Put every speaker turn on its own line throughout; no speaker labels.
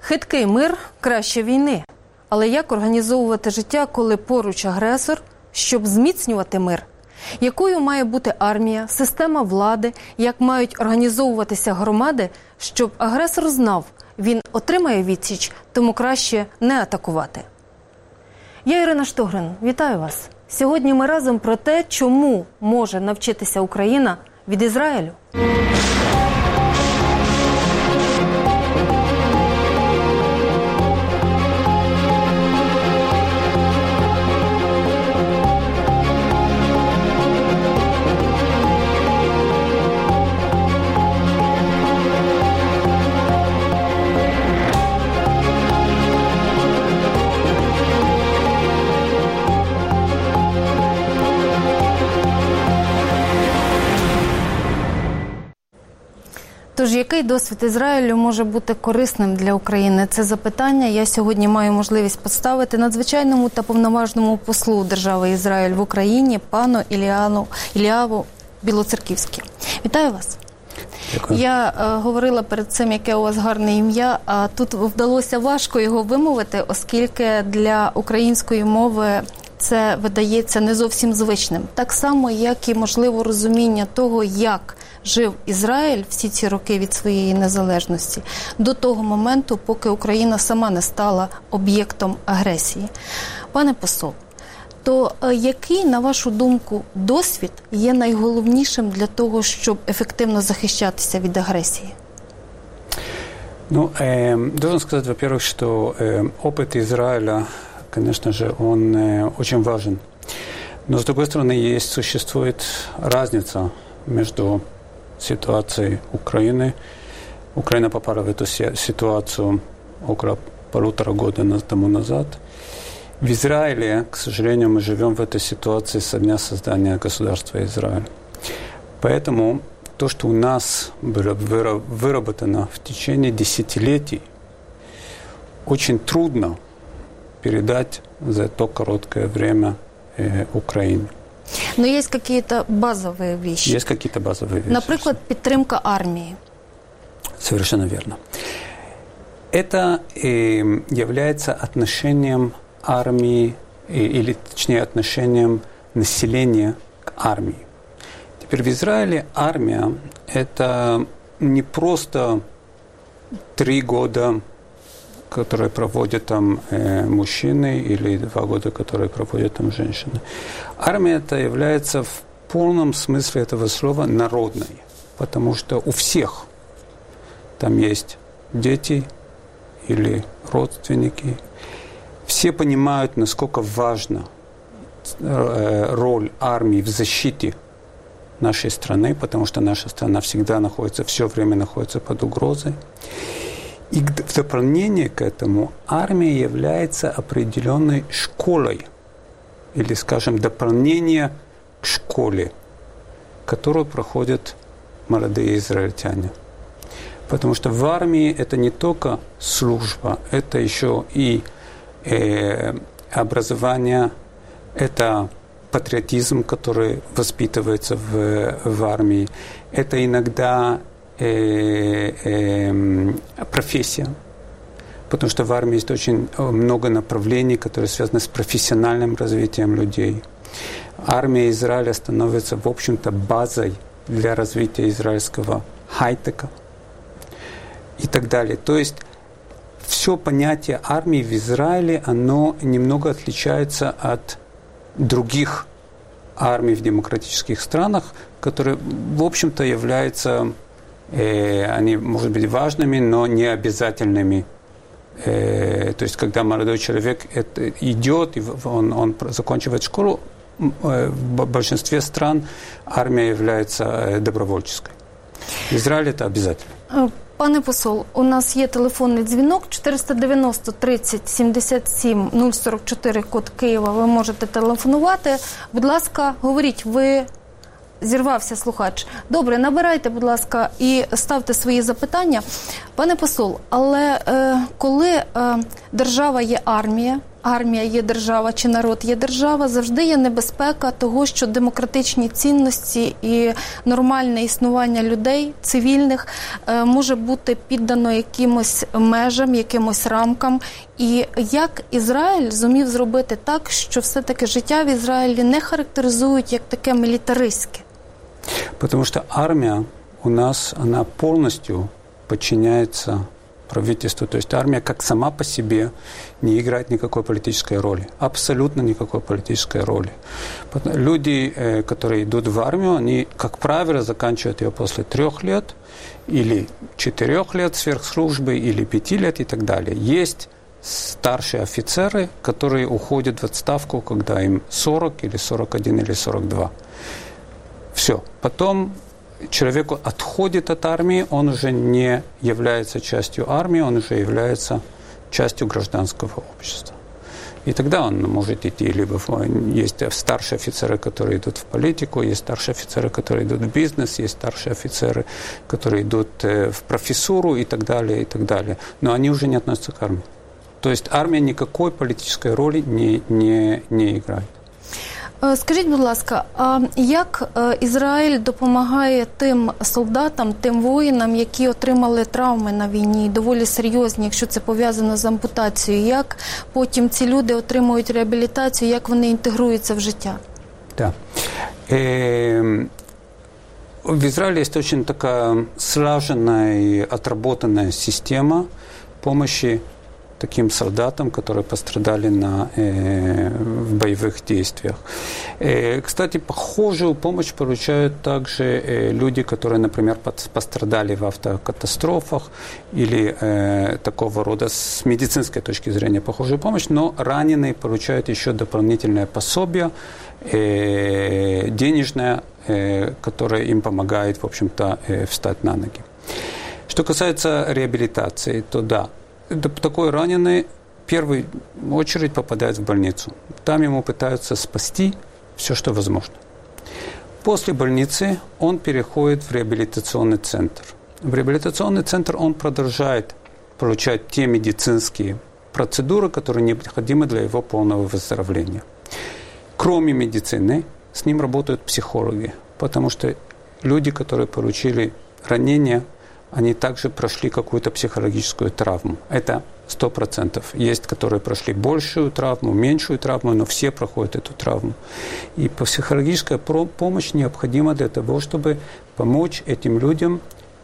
Хиткий мир краще війни. Але як організовувати життя, коли поруч агресор, щоб зміцнювати мир? Якою має бути армія, система влади, як мають організовуватися громади, щоб агресор знав, він отримає відсіч, тому краще не атакувати? Я Ірина Штогрин, вітаю вас. Сьогодні ми разом про те, чому може навчитися Україна від Ізраїлю. Тож, який досвід Ізраїлю може бути корисним для України? Це запитання я сьогодні маю можливість поставити надзвичайному та повноважному послу держави Ізраїль в Україні, пану Іліаву Білоцерківському. Вітаю вас. Дякую. Я говорила перед цим, яке у вас гарне ім'я, а тут вдалося важко його вимовити, оскільки для української мови це видається не зовсім звичним. Так само, як і, можливо, розуміння того, як жив Ізраїль всі ці роки від своєї незалежності, до того моменту, поки Україна сама не стала об'єктом агресії. Пане посол, то який, на вашу думку, досвід є найголовнішим для того, щоб ефективно захищатися від агресії?
Должен сказать, во-первых, что опыт Израиля, конечно же, он очень важен. Но, с другой стороны, существует разница между ситуацией Украины. Украина попала в эту ситуацию около 1,5 года тому назад. В Израиле, к сожалению, мы живем в этой ситуации со дня создания государства Израиль. Поэтому то, что у нас было выработано в течение десятилетий, очень трудно передать за то короткое время Украине.
Но есть какие-то базовые вещи.
Есть какие-то базовые вещи.
Например, поддержка армии.
Совершенно верно. Это является отношением армии, или точнее отношением населения к армии. Теперь в Израиле армия – это не просто 3 года, которые проводят там мужчины, или 2 года, которые проводят там женщины. Армия это является в полном смысле этого слова народной, потому что у всех там есть дети или родственники. Все понимают, насколько важна роль армии в защите нашей страны, потому что наша страна всегда все время находится под угрозой. И в дополнение к этому армия является определенной школой, или, скажем, дополнение к школе, которую проходят молодые израильтяне. Потому что в армии это не только служба, это еще и образование, это патриотизм, который воспитывается в армии, это иногда профессия, потому что в армии есть очень много направлений, которые связаны с профессиональным развитием людей. Армия Израиля становится, в общем-то, базой для развития израильского хай-тека и так далее. То есть все понятие армии в Израиле, оно немного отличается от других армий в демократических странах, которые, в общем-то, являются они, может быть, важными, но не обязательными. То есть, когда молодой человек идет, и он заканчивает школу, в большинстве стран армия является добровольческой. В Израиле это обязательно.
Пане посол, у нас є телефонний дзвінок 490 30 77 044, код Києва. Ви можете телефонувати. Будь ласка, говоріть, ви... Зірвався слухач. Добре, набирайте, будь ласка, і ставте свої запитання. Пане посол, але коли держава є армія, армія є держава чи народ є держава, завжди є небезпека того, що демократичні цінності і нормальне існування людей, цивільних, може бути піддано якимось межам, якимось рамкам. І як Ізраїль зумів зробити так, що все-таки життя в Ізраїлі не характеризують як таке мілітаристське?
Потому что армия у нас, она полностью подчиняется правительству. То есть армия как сама по себе не играет никакой политической роли. Абсолютно никакой политической роли. Люди, которые идут в армию, они, как правило, заканчивают ее после 3 лет или 4 лет сверхслужбы, или 5 лет и так далее. Есть старшие офицеры, которые уходят в отставку, когда им 40 или 41 или 42. Все. Потом человек отходит от армии, он уже не является частью армии, он уже является частью гражданского общества. И тогда он может идти, либо есть старшие офицеры, которые идут в политику, есть старшие офицеры, которые идут в бизнес, есть старшие офицеры, которые идут в профессуру и так далее, и так далее. Но они уже не относятся к армии. То есть армия никакой политической роли не играет.
Скажіть, будь ласка, а як Ізраїль допомагає тим солдатам, тим воїнам, які отримали травми на війні, доволі серйозні, якщо це пов'язано з ампутацією? Як потім ці люди отримують реабілітацію, як вони інтегруються в життя?
Да. В Израиле есть очень такая слаженная и отработанная система помощи таким солдатам, которые пострадали в боевых действиях. Кстати, похожую помощь получают также люди, которые, например, пострадали в автокатастрофах или такого рода с медицинской точки зрения похожую помощь, но раненые получают еще дополнительное пособие денежное, которое им помогает, в общем-то, встать на ноги. Что касается реабилитации, то да, такой раненый в первую очередь попадает в больницу. Там ему пытаются спасти все, что возможно. После больницы он переходит в реабилитационный центр. В реабилитационный центр он продолжает получать те медицинские процедуры, которые необходимы для его полного выздоровления. Кроме медицины, с ним работают психологи, потому что люди, которые получили ранения, они также прошли какую-то психологическую травму. Это 100%. Есть, которые прошли большую травму, меньшую травму, но все проходят эту травму. И психологическая помощь необходима для того, чтобы помочь этим людям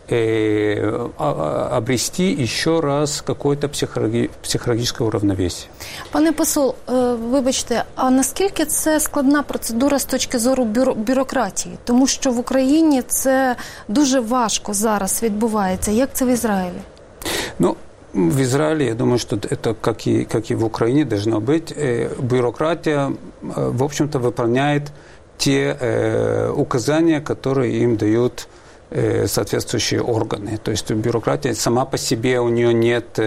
обрести еще раз какое-то психологическое уравновесие.
Пане посол, вибачте, а наскільки це складна процедура з точки зору бюрократії? Тому що в Україні це дуже важко зараз відбувається. Як це в Ізраїлі?
Ну, в Израиле, я думаю, что это, как и в Украине, должно быть. Бюрократия, в общем-то, выполняет те указания, которые им дают соответствующие органы. То есть бюрократия сама по себе, у нее нет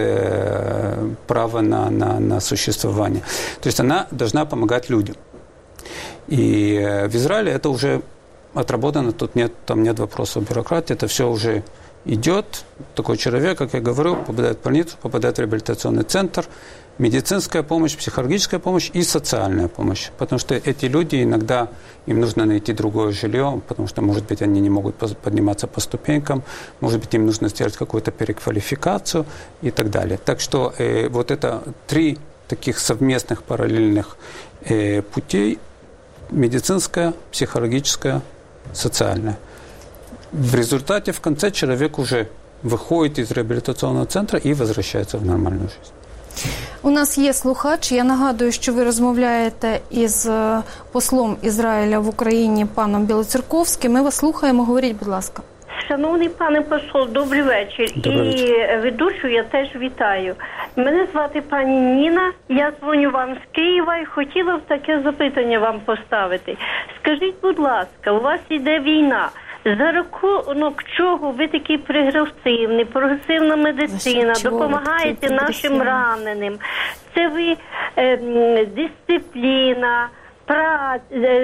права на существование. То есть она должна помогать людям. И в Израиле это уже отработано, там нет вопросов бюрократии, это все уже идет. Такой человек, как я говорю, попадает в больницу, попадает в реабилитационный центр, медицинская помощь, психологическая помощь и социальная помощь. Потому что эти люди иногда, им нужно найти другое жилье, потому что, может быть, они не могут подниматься по ступенькам, может быть, им нужно сделать какую-то переквалификацию и так далее. Так что вот это 3 таких совместных параллельных путей: медицинская, психологическая, социальная. В результате, в конце, человек уже выходит из реабилитационного центра и возвращается в нормальную жизнь.
У нас є слухач. Я нагадую, що ви розмовляєте із послом Ізраїля в Україні паном Білоцерковським. Ми вас слухаємо. Говоріть, будь ласка.
Шановний пане посол, добрий вечір.
Добрий
вечір. І ведучу я теж вітаю. Мене звати пані Ніна, я дзвоню вам з Києва і хотіла б таке запитання вам поставити. Скажіть, будь ласка, у вас іде війна. За рахунок чого ви такий прогресивна медицина, допомагаєте нашим раненим? Це ви дисципліна,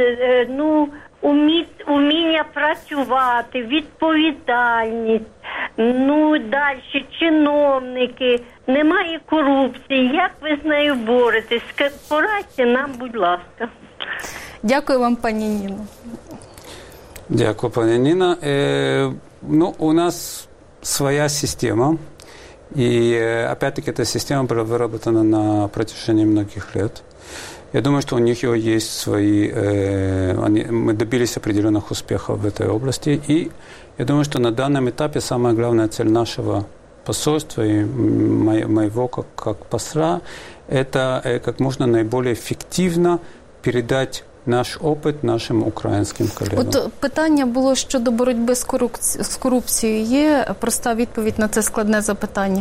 уміння працювати, відповідальність. Ну, далі чиновники, немає корупції. Як ви з нею боретесь? Порадьте нам, будь ласка.
Дякую вам, пані Ніно.
Дякую, пані Ніна. У нас своя система. И опять-таки эта система была выработана на протяжении многих лет. Я думаю, что у них есть свои... мы добились определенных успехов в этой области. И я думаю, что на данном этапе самая главная цель нашего посольства и моего как посла – это как можно наиболее эффективно передать наш опит нашим українським колегам.
От питання було щодо боротьби з корупцією. Є проста відповідь на це складне запитання?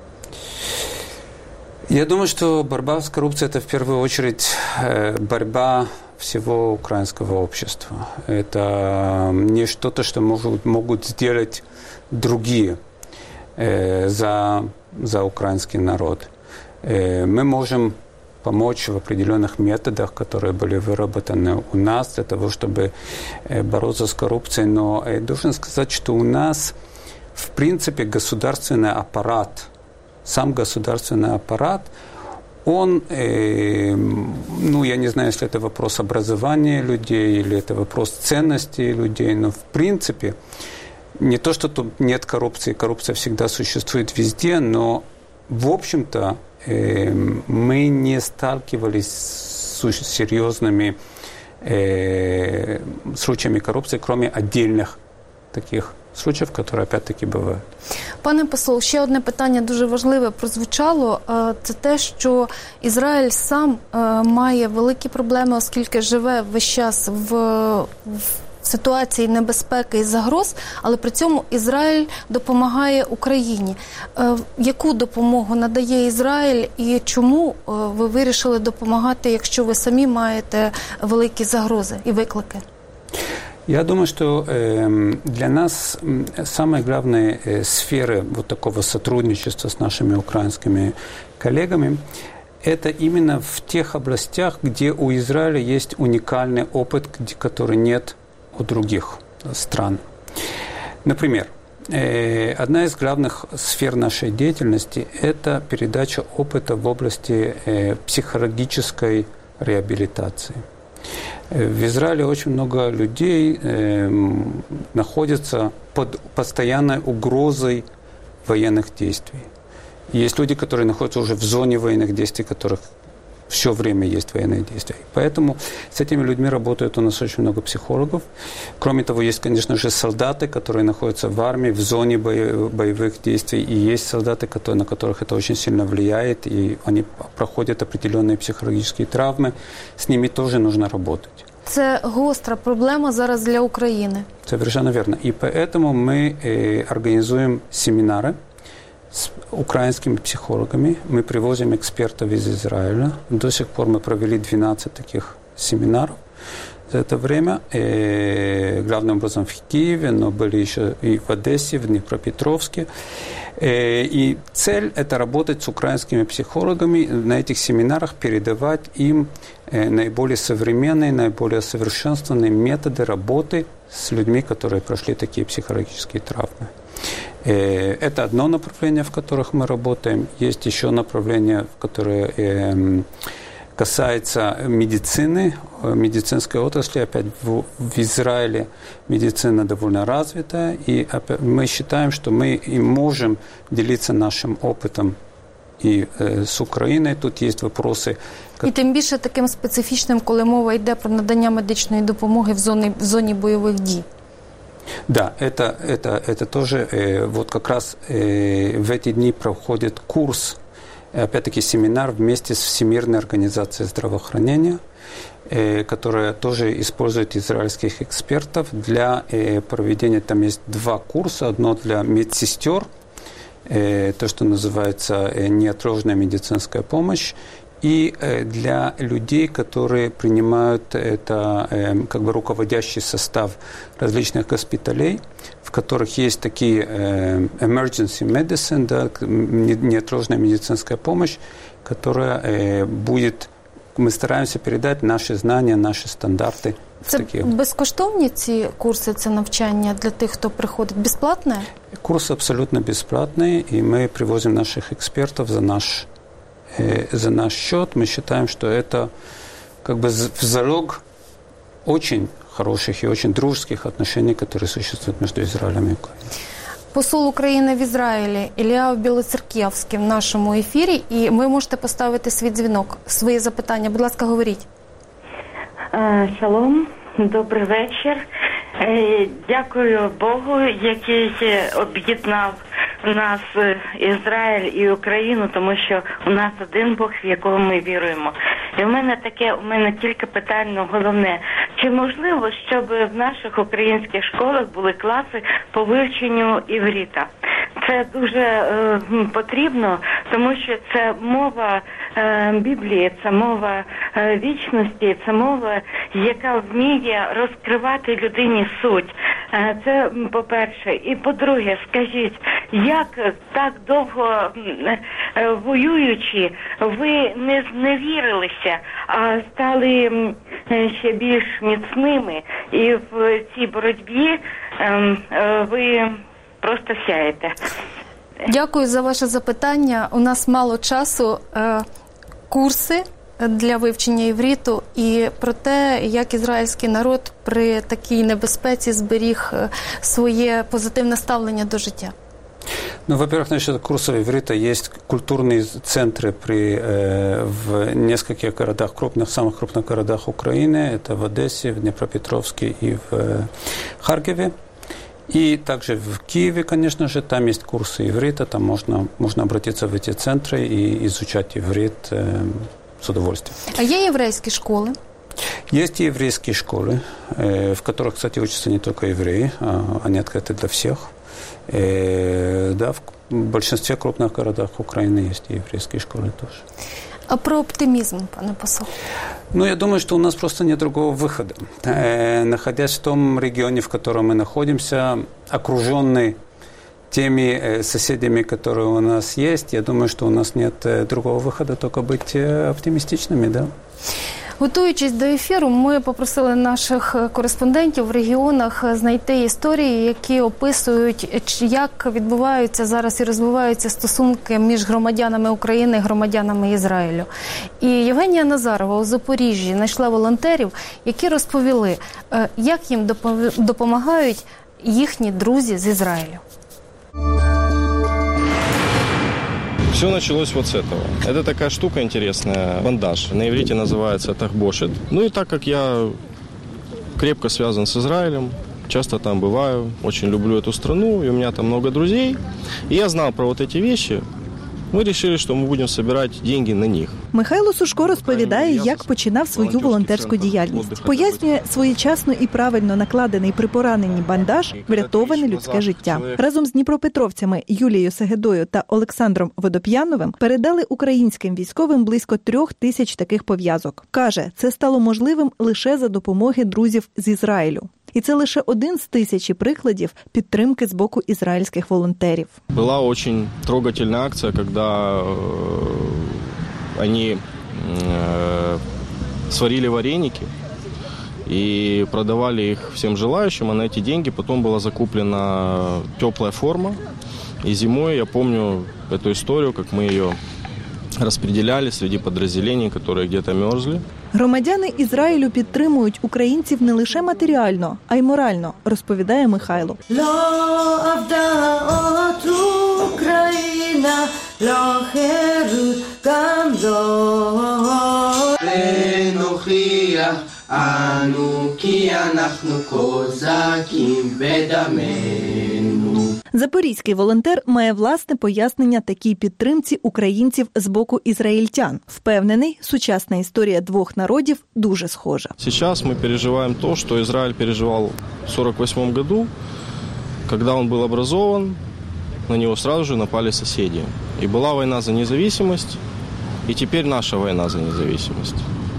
Я думаю, что борьба с коррупцией – это в первую очередь борьба всего украинского общества. Это не что-то, что могут сделать другие за украинский народ. Мы можем помочь в определенных методах, которые были выработаны у нас для того, чтобы бороться с коррупцией. Но я должен сказать, что у нас, в принципе, государственный аппарат, сам государственный аппарат, он, я не знаю, если это вопрос образования людей или это вопрос ценностей людей, но в принципе, не то, что тут нет коррупции, коррупция всегда существует везде, но в общем-то мы не сталкивались с серьезными случаями коррупции, кроме отдельных таких случаїв, які, опять-таки, бувають.
Пане посол, ще одне питання дуже важливе прозвучало. Це те, що Ізраїль сам має великі проблеми, оскільки живе весь час в ситуації небезпеки і загроз, але при цьому Ізраїль допомагає Україні. Яку допомогу надає Ізраїль і чому ви вирішили допомагати, якщо ви самі маєте великі загрози і виклики?
Я думаю, что для нас самые главные сферы вот такого сотрудничества с нашими украинскими коллегами – это именно в тех областях, где у Израиля есть уникальный опыт, который нет у других стран. Например, одна из главных сфер нашей деятельности – это передача опыта в области психологической реабилитации. В Израиле очень много людей находятся под постоянной угрозой военных действий. Есть люди, которые находятся уже в зоне военных действий, в которых все время есть военные действия. Поэтому с этими людьми работает у нас очень много психологов. Кроме того, есть, конечно же, солдаты, которые находятся в армии, в зоне боевых действий. И есть солдаты, на которых это очень сильно влияет, и они проходят определенные психологические травмы. С ними тоже нужно работать.
Це гостра проблема зараз для України.
Совершенно верно. И поэтому мы организуем семинары с украинскими психологами. Мы привозим экспертов из Израиля. До сих пор мы провели 12 таких семинаров за это время. Главным образом в Киеве, но были еще и в Одессе, в Днепропетровске. И цель – это работать с украинскими психологами, на этих семинарах передавать им наиболее современные, наиболее совершенствованные методы работы с людьми, которые прошли такие психологические травмы. Это одно направление, в которых мы работаем. Есть еще направление, которое касается медицины, медицинской отрасли. Опять в Израиле медицина довольно развитая, и мы считаем, что мы и можем делиться нашим опытом і з Україною. Тут є вопроси.
І тим більше таким специфічним, коли мова йде про надання медичної допомоги в зоні бойових дій.
Да, это тоже вот как раз в эти дни проходит курс, опять-таки семинар вместе с Всемирной организацией здравоохранения, которая тоже использует израильских экспертов для проведения. Там есть 2 курса. Одно для медсестер, то, что называется неотложная медицинская помощь, и для людей, которые принимают это как бы руководящий состав различных госпиталей, в которых есть такие emergency medicine, да, неотложная медицинская помощь, которая будет, мы стараемся передать наши знания, наши стандарты
Це безкоштовні ці курси, це навчання для тих, хто приходить? Бесплатне?
Курс абсолютно бесплатный, и мы привозим наших экспертов за наш счет. Мы считаем, что это как бы залог очень хороших и очень дружеских отношений, которые существуют между Израилем и Украиной.
Посол України в Ізраїлі Еліав Білоцерківський в нашому ефірі, і ви можете поставити свій дзвінок, свої запитання. Будь ласка, говоріть.
Шалом, добрий вечір. Дякую Богу, який об'єднав нас, Ізраїль і Україну, тому що у нас один Бог, в якого ми віруємо. І у мене тільки питання головне. Чи можливо, щоб в наших українських школах були класи по вивченню іврита? Це дуже потрібно, тому що це мова Біблії, це мова вічності, це мова, яка вміє розкривати людині суть. Це по-перше. І по-друге, скажіть, як так довго воюючи, ви не зневірилися, а стали ще більш міцними, і в цій боротьбі ви просто сяєте?
Дякую за ваше запитання. У нас мало часу. Курси для вивчення івриту і про те, як ізраїльський народ при такій небезпеці зберіг своє позитивне ставлення до життя.
Ну, во-первых, насчет курсов иврита есть культурные центры в нескольких городах, самых крупных городах Украины. Это в Одессе, в Днепропетровске и в Харькове. И также в Киеве, конечно же, там есть курсы иврита, там можно обратиться в эти центры и изучать иврит с удовольствием.
А є єврейські школи?
Есть и еврейские школы, в которых, кстати, учатся не только евреи, они открыты для всех. Да, в большинстве крупных городах Украины есть и еврейские школы тоже.
А про оптимизм, пане посол?
Ну, я думаю, что у нас просто нет другого выхода. Находясь в том регионе, в котором мы находимся, окруженный теми соседями, которые у нас есть, я думаю, что у нас нет другого выхода, только быть оптимистичными, да.
Готуючись до ефіру, ми попросили наших кореспондентів в регіонах знайти історії, які описують, як відбуваються зараз і розвиваються стосунки між громадянами України і громадянами Ізраїлю. І Євгенія Назарова у Запоріжжі знайшла волонтерів, які розповіли, як їм допомагають їхні друзі з Ізраїлю.
Все началось вот с этого. Это такая штука интересная, бандаж. На иврите называется тахбошет. Ну и так как я крепко связан с Израилем, часто там бываю, очень люблю эту страну, и у меня там много друзей, и я знал про вот эти вещи, ми вирішили, що ми будемо збирати гроші на них.
Михайло Сушко розповідає, як починав свою волонтерську діяльність. Пояснює, своєчасно і правильно накладений при пораненні бандаж врятоване людське життя. Разом з дніпропетровцями Юлією Сегедою та Олександром Водоп'яновим передали українським військовим близько 3000 таких пов'язок. Каже, це стало можливим лише за допомоги друзів з Ізраїлю. І це лише один з тисячі прикладів підтримки з боку ізраїльських волонтерів.
Була дуже трогательна акція, коли вони сварили вареники и продавали их всем желающим, а на эти деньги потом была закуплена теплая форма. И зимой я помню эту историю, как мы ее розподіляли серед підрозділень, які десь мерзли.
Громадяни Ізраїлю підтримують українців не лише матеріально, а й морально, розповідає Михайло. Запорізький волонтер має власне пояснення такій підтримці українців з боку ізраїльтян. Впевнений, сучасна історія двох народів дуже схожа.
Зараз ми переживаємо те, що Ізраїль переживав в 1948 году, коли він був образован, на нього одразу ж напали сусіди. І була війна за незалежність, і тепер наша війна за незалежність.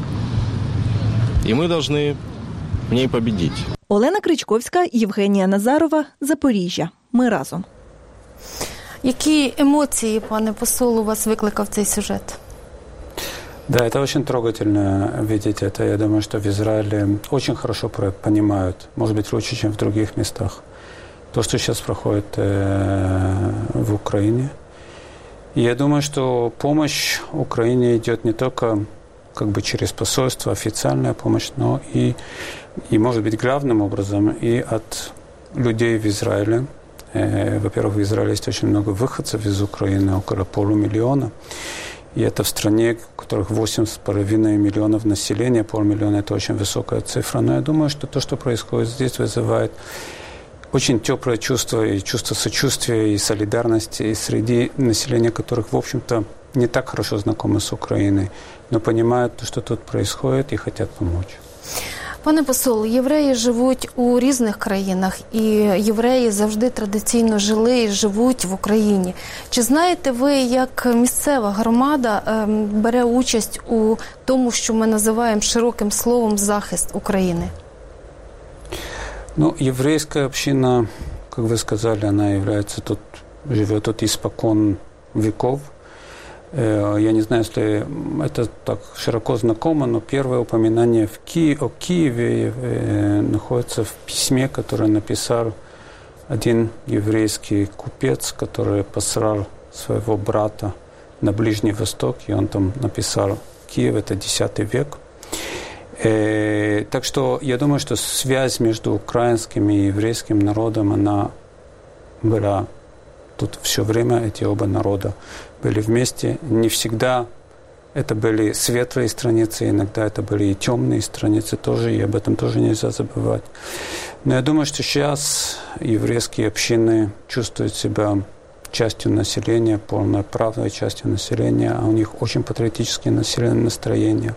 І ми повинні в ній победити.
Олена Кричковська, Євгенія Назарова, Запоріжжя. Ми разом.
Які емоції, пане посол, у вас викликав цей сюжет?
Да, это очень трогательно видеть это. Я думаю, что в Израиле очень хорошо понимают, может быть, лучше, чем в других местах, то, что сейчас проходит в Украине. И я думаю, что помощь Украине идет не только как бы через посольство, официальная помощь, но и может быть, главным образом и от людей в Израиле. Во-первых, в Израиле есть очень много выходцев из Украины, около 500 000. И это в стране, у которых 8,5 миллионов населения, 500 000 – это очень высокая цифра. Но я думаю, что то, что происходит здесь, вызывает очень теплое чувство, и чувство сочувствия, и солидарности и среди населения, которых, в общем-то, не так хорошо знакомы с Украиной, но понимают, що тут происходит і хочуть допомогти.
Пане посол, євреї живуть у різних країнах, і євреї завжди традиційно жили і живуть в Україні. Чи знаєте ви, як місцева громада бере участь у тому, що ми називаємо широким словом захист України?
Ну, еврейская община, как вы сказали, она является тут, живет тут испокон веков. Я не знаю, если это так широко знакомо, но первое упоминание о Киеве находится в письме, которое написал один еврейский купец, который послал своего брата на Ближний Восток, и он там написал Киев, это X век. Так что я думаю, что связь между украинским и еврейским народом, она была тут все время, эти оба народа были вместе. Не всегда это были светлые страницы, иногда это были и темные страницы тоже, и об этом тоже нельзя забывать. Но я думаю, что сейчас еврейские общины чувствуют себя частью населения, полноправной частью населения, а у них очень патриотические настроения.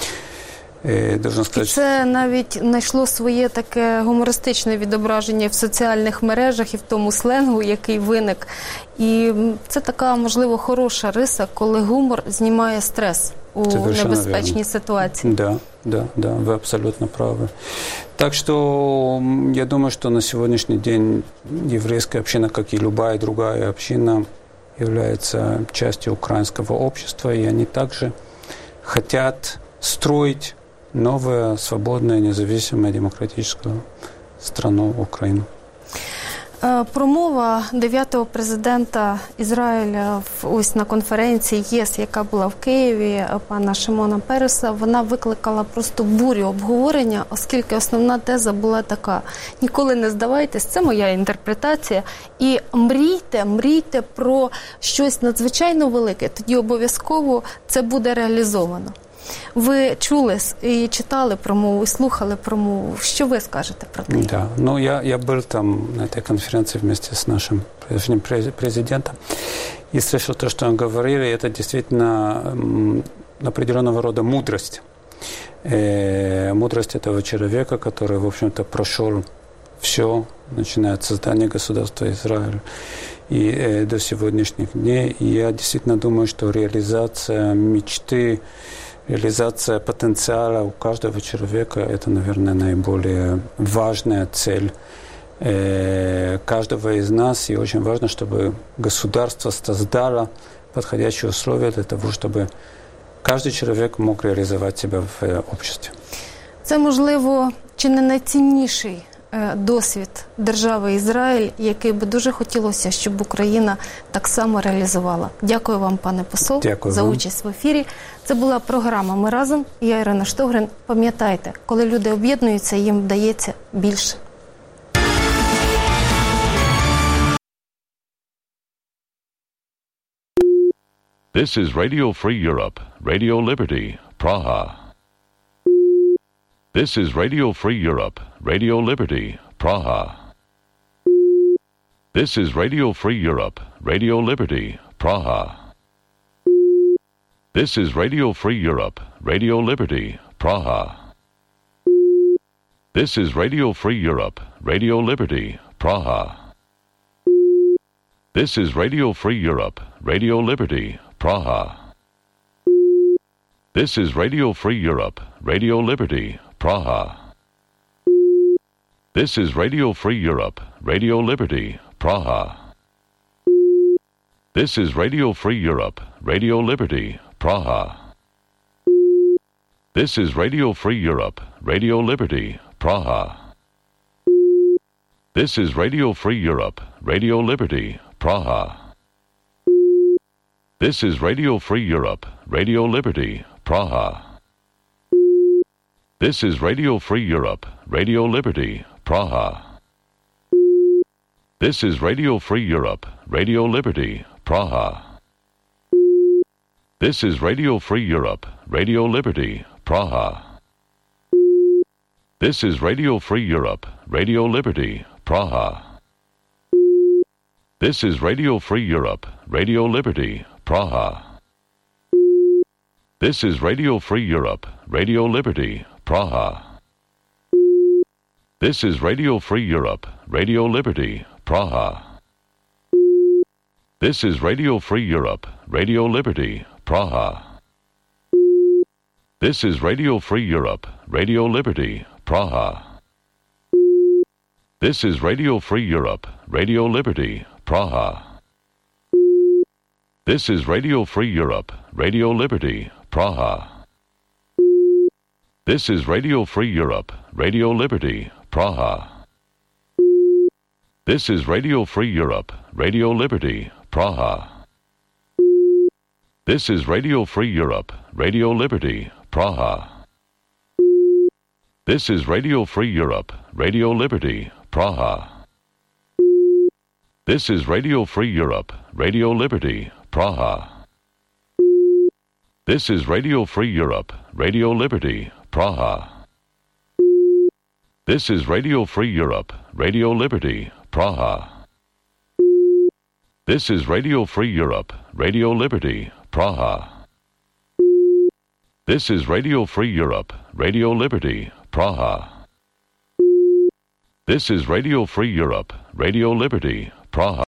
І це навіть знайшло своє таке гумористичне відображення в соціальних мережах і в тому сленгу, який виник. І це така, можливо, хороша риса, коли гумор знімає стрес у небезпечній ситуації.
Да, вы абсолютно правы. Так что я думаю, что на сегодняшний день еврейская община, как и любая другая община, является частью украинского общества, и они также хотят строить новая, свободная, независимая, демократическая страну Украину.
Промова 9-го президента Ізраїля ось на конференції ЄС, яка була в Києві, пана Шимона Переса, вона викликала просто бурю обговорення, оскільки основна теза була така: ніколи не здавайтесь, це моя інтерпретація, і мрійте про щось надзвичайно велике, тоді обов'язково це буде реалізовано. Ви чули і читали промову, і слухали промову. Що ви скажете про неї?
Да, ну я был там на этой конференции вместе с нашим президентом и слышал то, что он говорил, и это действительно определенного рода мудрость. Мудрость этого человека, который, в общем-то, прошел все, начиная от создания государства Израиль и до сегодняшних дней. И я действительно думаю, что реализация мечты, реализация потенциала у каждого человека – это, наверное, наиболее важная цель каждого из нас. И очень важно, чтобы государство создало подходящие условия для того, чтобы каждый человек мог реализовать себя в обществе.
Це, можливо, чи не найцінніший досвід держави Ізраїль, який би дуже хотілося, щоб Україна так само реалізувала. Дякую вам, пане посол, за участь в ефірі. Це була програма «Ми разом». Я Ірина Штогрин. Пам'ятайте, коли люди об'єднуються, їм вдається більше.
This is Radio Free Europe, Radio Liberty, Praha. This is Radio Free Europe, Radio Liberty, Praha. This is Radio Free Europe, Radio Liberty, Praha. This is Radio Free Europe, Radio Liberty, Praha. This is Radio Free Europe, Radio Liberty, Praha. This is Radio Free Europe, Radio Liberty, Praha. This is Radio Free Europe, Radio Liberty, Praha. This is Radio Free Europe, Radio Liberty, Praha. This is Radio Free Europe, Radio Liberty, Praha. This is Radio Free Europe, Radio Liberty, Praha. This is Radio Free Europe, Radio Liberty, Praha. This is Radio Free Europe, Radio Liberty, Praha. This is Radio Free Europe, Radio Liberty, Praha. This is Radio Free Europe, Radio Liberty, Praha. This is Radio Free Europe, Radio Liberty, Praha. This is Radio Free Europe, Radio Liberty, Praha. This is Radio Free Europe, Radio Liberty, Praha. This is Radio Free Europe, Radio Liberty, Praha. This is Radio Free Europe, Radio Liberty, Praha. This is Radio Free Europe, Radio Liberty, Praha. This is Radio Free Europe, Radio Liberty, Praha. This is Radio Free Europe, Radio Liberty, Praha. This is Radio Free Europe, Radio Liberty, Praha. This is Radio Free Europe, Radio Liberty, Praha. This is Radio Free Europe, Radio Liberty, Praha. This is Radio Free Europe, Radio Liberty, Praha. This is Radio Free Europe, Radio Liberty, Praha. This is Radio Free Europe, Radio Liberty, Praha. This is Radio Free Europe, Radio Liberty, Praha. This is Radio Free Europe, Radio Liberty, Praha. This is Radio Free Europe, Radio Liberty, Praha. This is Radio Free Europe, Radio Liberty, Praha. This is Radio Free Europe, Radio Liberty, Praha.